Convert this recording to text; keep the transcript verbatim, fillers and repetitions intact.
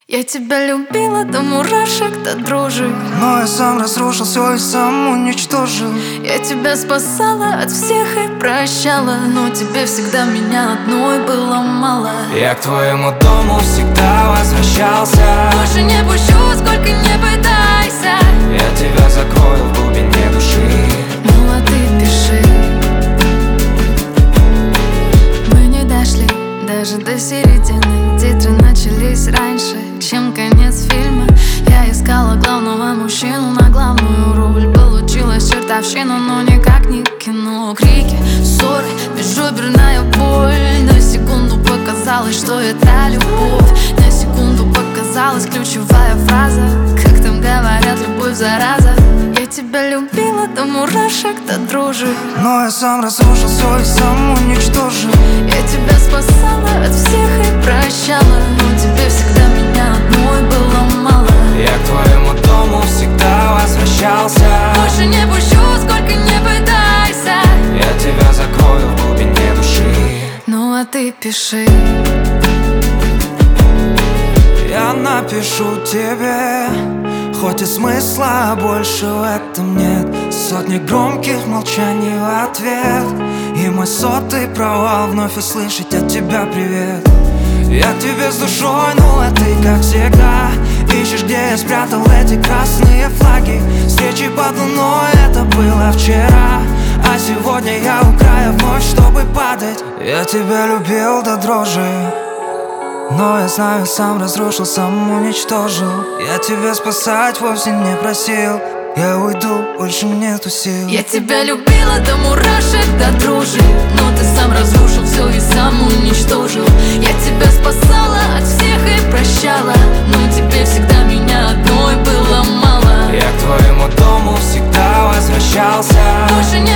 Я тебя любила до мурашек, до дрожи, но я сам разрушил все и сам уничтожил. Я тебя спасала от всех и прощала, но тебе всегда меня одной было мало. Я к твоему дому всегда возвращался. Больше не пущу, сколько не пытайся. Я тебя закрою в глубине души. Ну а ты пиши. Мы не дошли даже до середины. Титры начались раньше, чем конец фильма. Я искала главного мужчину на главную роль. Получилась чертовщина, но никак не кино. Крики, ссоры, безжуберная боль. На секунду показалось, что это любовь. На секунду показалась ключевая фраза. Как там говорят, любовь зараза. Я тебя любила до мурашек, до дрожи, но я сам разрушил все и сам уничтожил. Я тебя спасала от всех и прощала, но тебе всегда меня одной было мало. Я к твоему дому всегда возвращался. Больше не пущу, сколько не пытайся. Я тебя закрою в глубине души. Ну а ты пиши. Я напишу тебе, хоть и смысла больше в этом нет. Сотни громких молчаний в ответ, и мой сотый провал вновь услышать от тебя привет. Я к тебе с душой, ну а ты, как всегда, ищешь, где я спрятал эти красные флаги. Встречи под луной, это было вчера, а сегодня я у края вновь, чтобы падать. Я тебя любил до дрожи, но я знаю, сам разрушил, сам уничтожил. Я тебя спасать вовсе не просил. Я уйду, больше нету сил. Я тебя любила до мурашек, до дрожи, но ты сам разрушил все и сам уничтожил. Я тебя спасала от всех и прощала, но тебе всегда меня одной было мало. Я к твоему дому всегда возвращался. Больше не